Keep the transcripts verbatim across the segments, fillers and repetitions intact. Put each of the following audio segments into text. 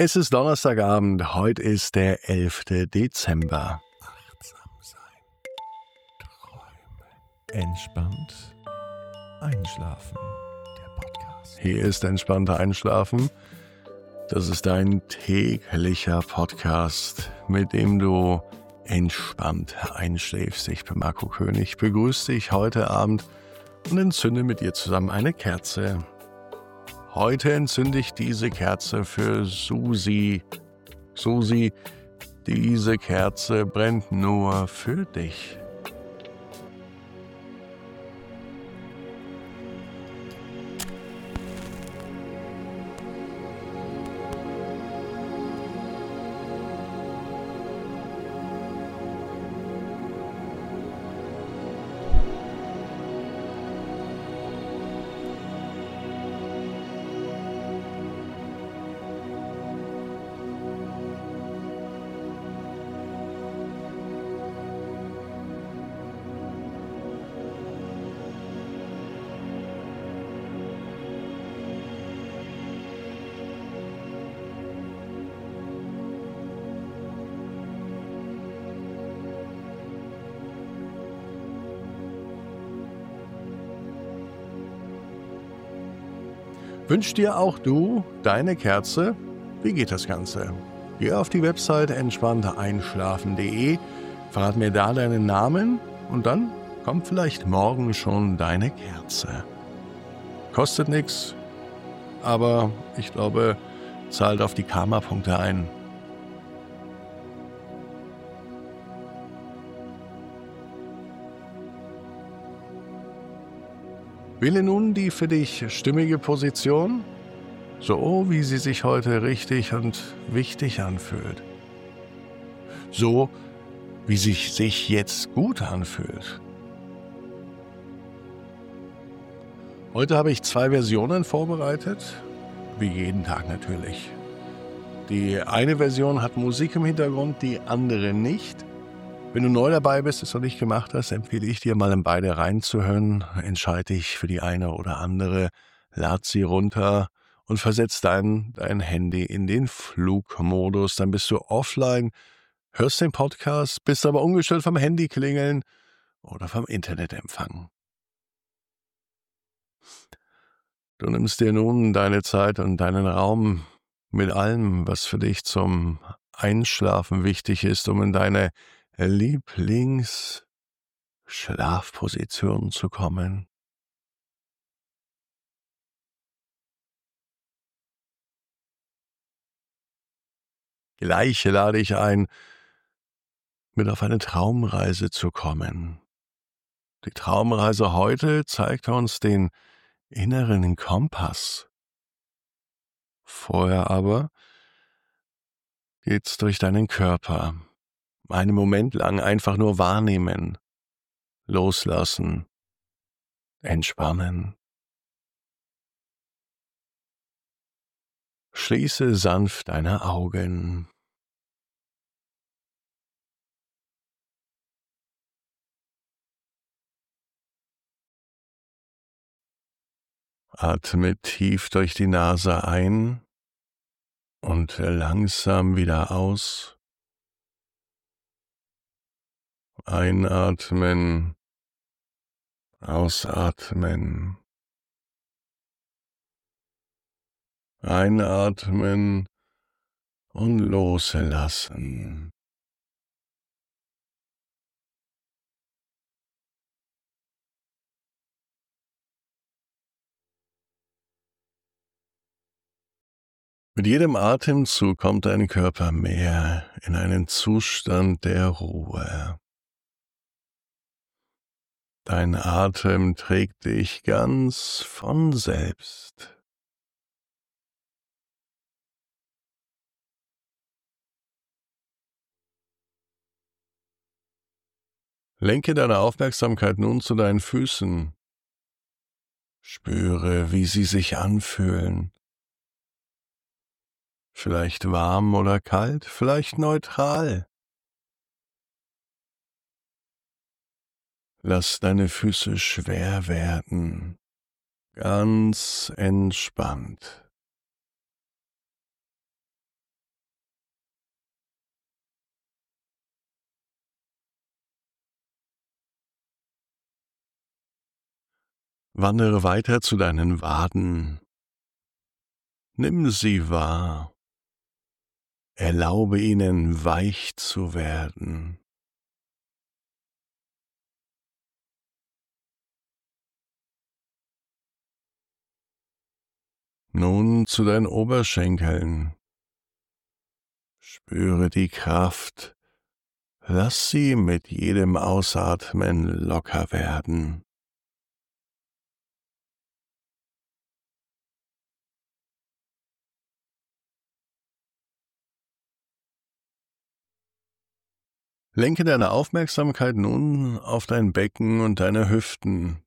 Es ist Donnerstagabend, heute ist der elfte Dezember. Achtsam sein, träumen, entspannt einschlafen. Der Podcast. Hier ist entspannter Einschlafen. Das ist dein täglicher Podcast, mit dem du entspannt einschläfst. Ich bin Marco König, begrüße dich heute Abend und entzünde mit dir zusammen eine Kerze. Heute entzünde ich diese Kerze für Susi. Susi, diese Kerze brennt nur für dich. Wünschst dir auch du deine Kerze? Wie geht das Ganze? Geh auf die Website entspannter einschlafen punkt de, verrat mir da deinen Namen und dann kommt vielleicht morgen schon deine Kerze. Kostet nichts, aber ich glaube, zahlt auf die Karma-Punkte ein. Wähle nun die für dich stimmige Position, so wie sie sich heute richtig und wichtig anfühlt. So wie sich sich jetzt gut anfühlt. Heute habe ich zwei Versionen vorbereitet, wie jeden Tag natürlich. Die eine Version hat Musik im Hintergrund, die andere nicht. Wenn du neu dabei bist, es noch nicht gemacht hast, empfehle ich dir mal in beide reinzuhören. Entscheide dich für die eine oder andere, lad sie runter und versetz dein, dein Handy in den Flugmodus. Dann bist du offline, hörst den Podcast, bist aber ungestört vom Handy klingeln oder vom Internetempfang. Du nimmst dir nun deine Zeit und deinen Raum mit allem, was für dich zum Einschlafen wichtig ist, um in deine Lieblingsschlafposition zu kommen. Gleich lade ich ein, mit auf eine Traumreise zu kommen. Die Traumreise heute zeigt uns den inneren Kompass. Vorher aber geht's durch deinen Körper. Einen Moment lang einfach nur wahrnehmen, loslassen, entspannen. Schließe sanft deine Augen. Atme tief durch die Nase ein und langsam wieder aus. Einatmen, ausatmen. Einatmen und loslassen. Mit jedem Atemzug kommt dein Körper mehr in einen Zustand der Ruhe. Dein Atem trägt dich ganz von selbst. Lenke deine Aufmerksamkeit nun zu deinen Füßen. Spüre, wie sie sich anfühlen. Vielleicht warm oder kalt, vielleicht neutral. Lass deine Füße schwer werden, ganz entspannt. Wandere weiter zu deinen Waden. Nimm sie wahr. Erlaube ihnen, weich zu werden. Nun zu deinen Oberschenkeln. Spüre die Kraft. Lass sie mit jedem Ausatmen locker werden. Lenke deine Aufmerksamkeit nun auf dein Becken und deine Hüften.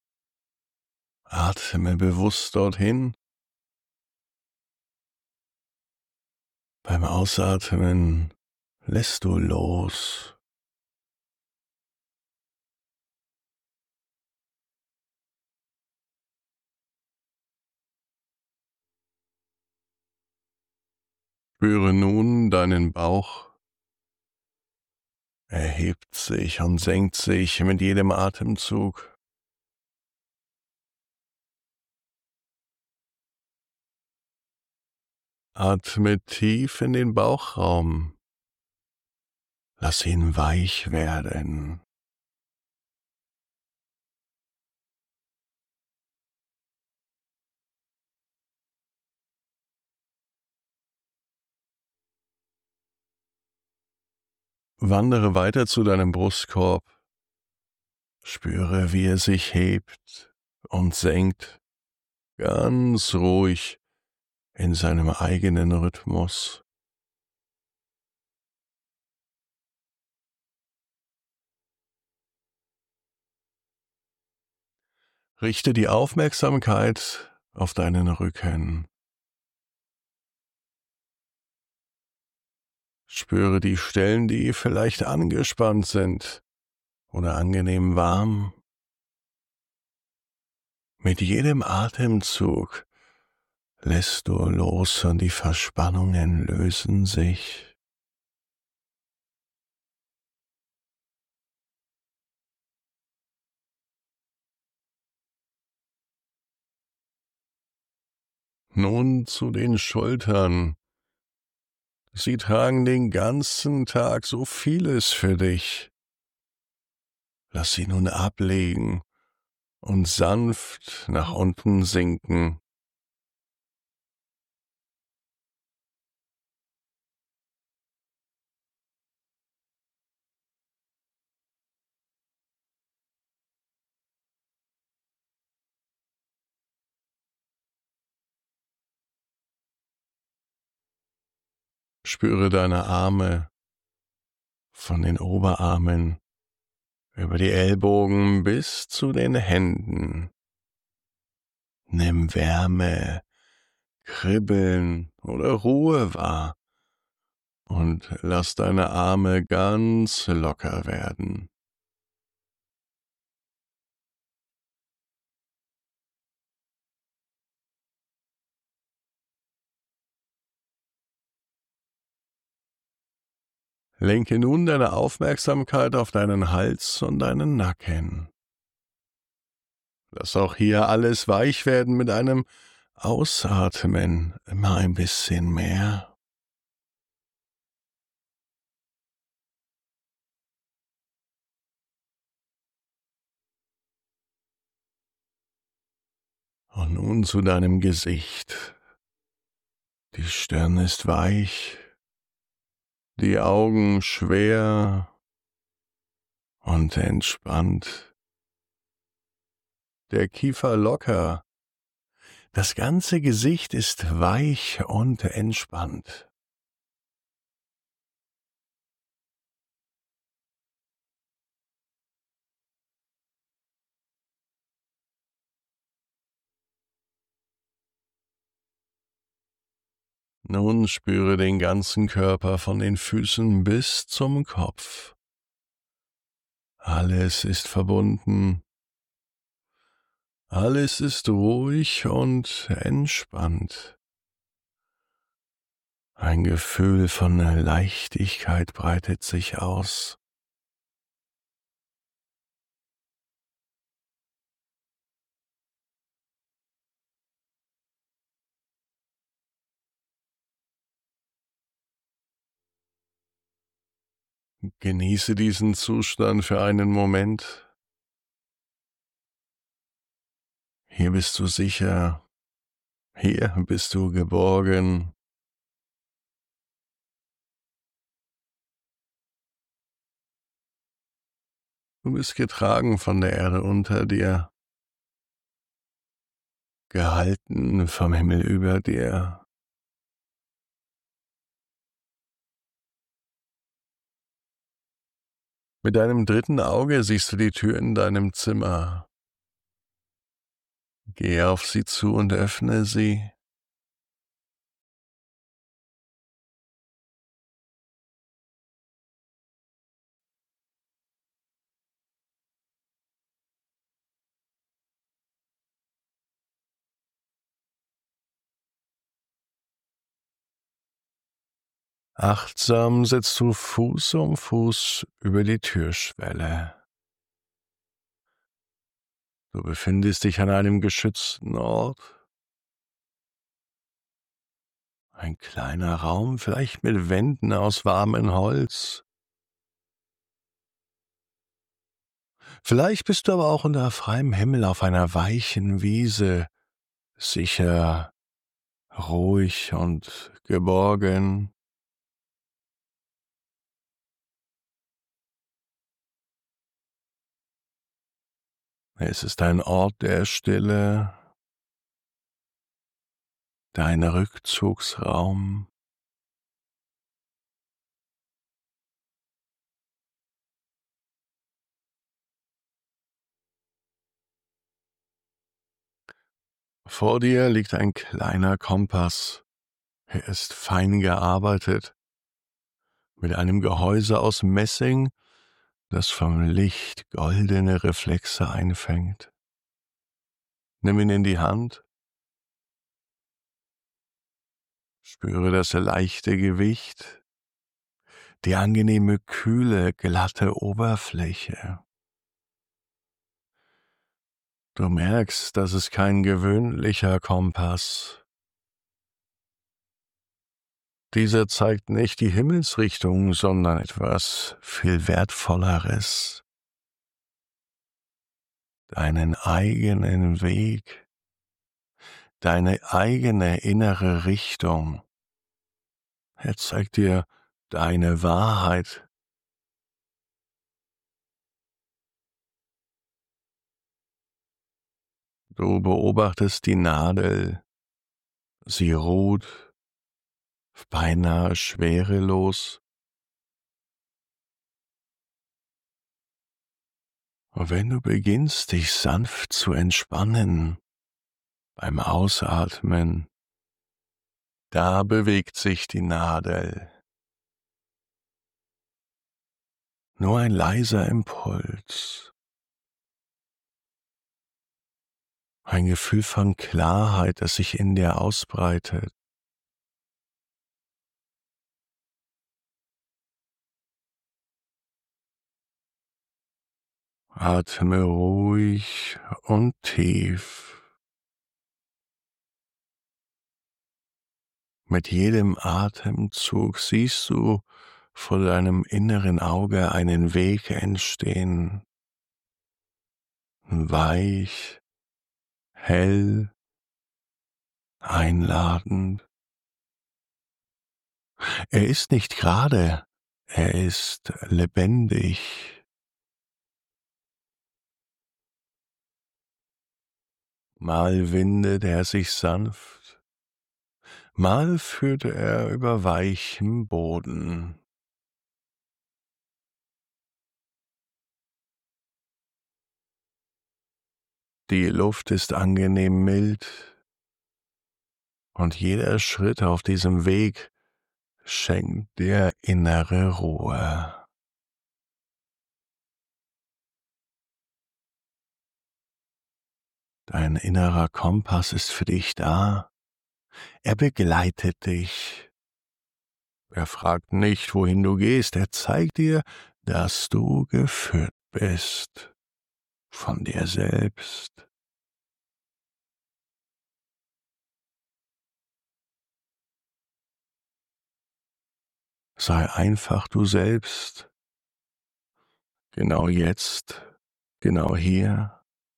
Atme bewusst dorthin. Beim Ausatmen lässt du los. Spüre nun deinen Bauch. Er hebt sich und senkt sich mit jedem Atemzug. Atme tief in den Bauchraum. Lass ihn weich werden. Wandere weiter zu deinem Brustkorb. Spüre, wie er sich hebt und senkt, ganz ruhig in seinem eigenen Rhythmus. Richte die Aufmerksamkeit auf deinen Rücken. Spüre die Stellen, die vielleicht angespannt sind oder angenehm warm. Mit jedem Atemzug lässt du los und die Verspannungen lösen sich. Nun zu den Schultern. Sie tragen den ganzen Tag so vieles für dich. Lass sie nun ablegen und sanft nach unten sinken. Spüre deine Arme von den Oberarmen über die Ellbogen bis zu den Händen. Nimm Wärme, Kribbeln oder Ruhe wahr und lass deine Arme ganz locker werden. Lenke nun deine Aufmerksamkeit auf deinen Hals und deinen Nacken. Lass auch hier alles weich werden mit einem Ausatmen, immer ein bisschen mehr. Und nun zu deinem Gesicht. Die Stirn ist weich, die Augen schwer und entspannt, der Kiefer locker. Das ganze Gesicht ist weich und entspannt. Nun spüre den ganzen Körper von den Füßen bis zum Kopf. Alles ist verbunden. Alles ist ruhig und entspannt. Ein Gefühl von Leichtigkeit breitet sich aus. Genieße diesen Zustand für einen Moment. Hier bist du sicher. Hier bist du geborgen. Du bist getragen von der Erde unter dir, gehalten vom Himmel über dir. Mit deinem dritten Auge siehst du die Tür in deinem Zimmer. Geh auf sie zu und öffne sie. Achtsam setzt du Fuß um Fuß über die Türschwelle. Du befindest dich an einem geschützten Ort. Ein kleiner Raum, vielleicht mit Wänden aus warmem Holz. Vielleicht bist du aber auch unter freiem Himmel auf einer weichen Wiese, sicher, ruhig und geborgen. Es ist ein Ort der Stille, dein Rückzugsraum. Vor dir liegt ein kleiner Kompass. Er ist fein gearbeitet, mit einem Gehäuse aus Messing, das vom Licht goldene Reflexe einfängt. Nimm ihn in die Hand, spüre das leichte Gewicht, die angenehme, kühle, glatte Oberfläche. Du merkst, das ist kein gewöhnlicher Kompass. Dieser zeigt nicht die Himmelsrichtung, sondern etwas viel Wertvolleres. Deinen eigenen Weg, deine eigene innere Richtung. Er zeigt dir deine Wahrheit. Du beobachtest die Nadel. Sie ruht, beinahe schwerelos. Und wenn du beginnst, dich sanft zu entspannen, beim Ausatmen, da bewegt sich die Nadel. Nur ein leiser Impuls. Ein Gefühl von Klarheit, das sich in dir ausbreitet. Atme ruhig und tief. Mit jedem Atemzug siehst du vor deinem inneren Auge einen Weg entstehen. Weich, hell, einladend. Er ist nicht gerade, er ist lebendig. Mal windet er sich sanft, mal führt er über weichem Boden. Die Luft ist angenehm mild und jeder Schritt auf diesem Weg schenkt dir innere Ruhe. Dein innerer Kompass ist für dich da. Er begleitet dich. Er fragt nicht, wohin du gehst. Er zeigt dir, dass du geführt bist von dir selbst. Sei einfach du selbst. Genau jetzt, genau hier.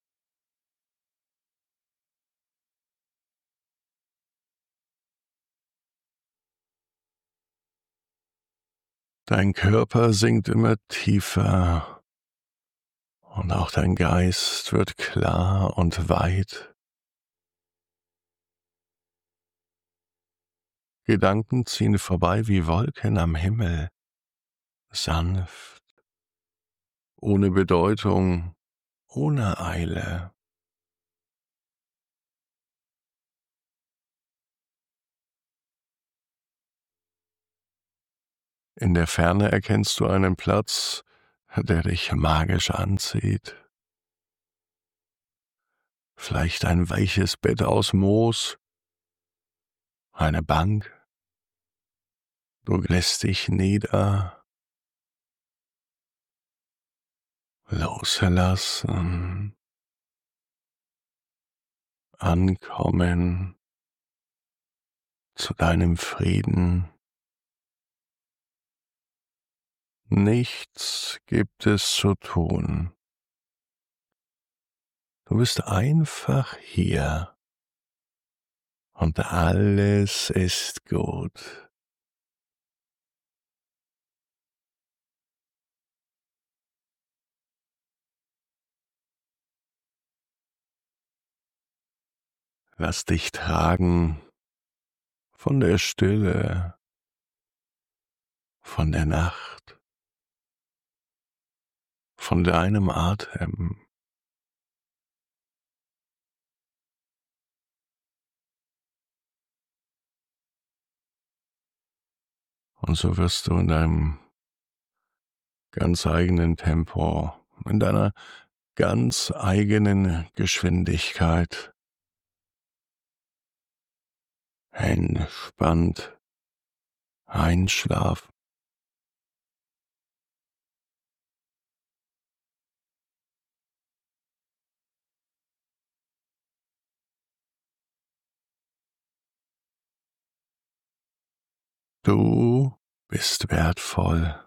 Dein Körper sinkt immer tiefer und auch dein Geist wird klar und weit. Gedanken ziehen vorbei wie Wolken am Himmel, sanft, ohne Bedeutung, ohne Eile. In der Ferne erkennst du einen Platz, der dich magisch anzieht. Vielleicht ein weiches Bett aus Moos, eine Bank. Du lässt dich nieder, loslassen, ankommen zu deinem Frieden. Nichts gibt es zu tun. Du bist einfach hier und alles ist gut. Lass dich tragen von der Stille, von der Nacht, von deinem Atem. Und so wirst du in deinem ganz eigenen Tempo, in deiner ganz eigenen Geschwindigkeit entspannt einschlafen. Du bist wertvoll.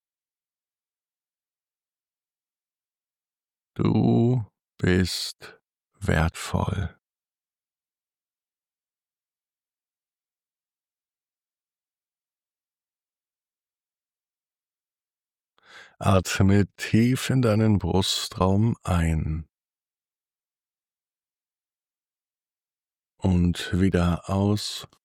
Du bist wertvoll. Atme tief in deinen Brustraum ein und wieder aus.